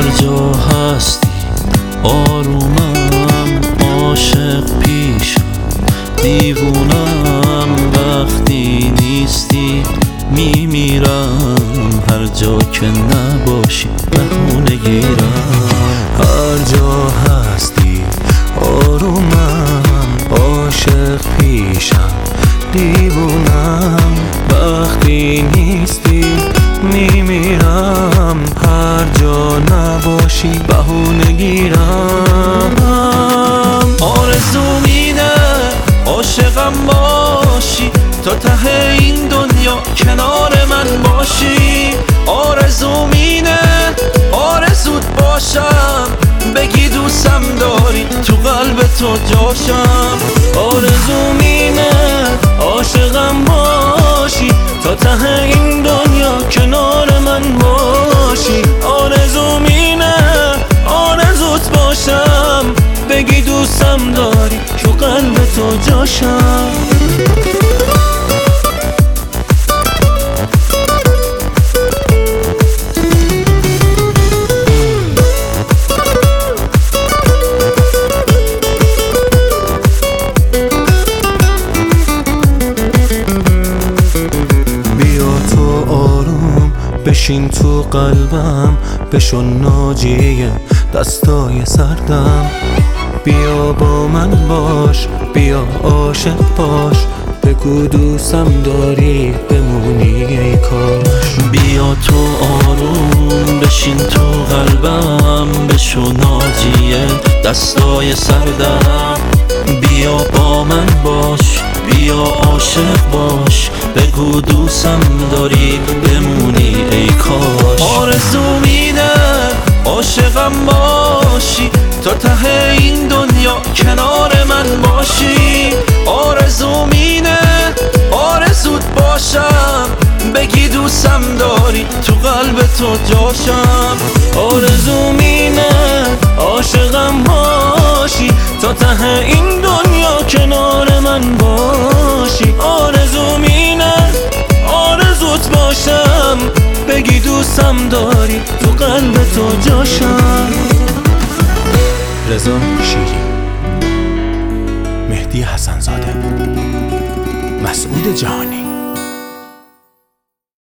جا هستی آرومم، عاشق پیشم دیوونم، وقتی نیستی میمیرم، هر جا که نباشی بهونه گیرم. هر جا هستی آرومم، عاشق پیشم دیوونم، وقتی نیستی میمیرم، هر جا نباشی بهونه گیرم. آرزو میده عاشقم باشی، تا ته این دنیا کنار من باشی. آرزو میده آرزوت باشم، بگی دوستم داری تو قلب تو جاشم. آرزو میده عاشقم باشی، تا ته این دنیا کنار من باشی. آرزو میده آرزوت باشم، بگی دوستم داری تو قلب تو جاشم. بشین تو قلبم، بشو ناجیه دستای سردم. بیا با من باش، بیا عاشق باش، بگو دوستم داری بمونی ای کاش. بیا تو آروم بشین تو قلبم، بشو ناجیه دستای سردم. بیا با من باش، بیا عاشق باش، بگو دوستم داری بمونی ای کاش. آرزو میده عاشقم باشی، تا ته این دنیا کنار من باشی. آرزو میده آرزوت باشم، بگی دوستم داری تو قلب تو جاشم. آرزو میده عاشقم باشی، تا ته این دنیا کنار من باشی. آرزو میده آرزوت باشم، بگی دوستم داری تو قلب تو جاشم. رضا شیری، مهدی حسن‌زاده، مسعود جهانی.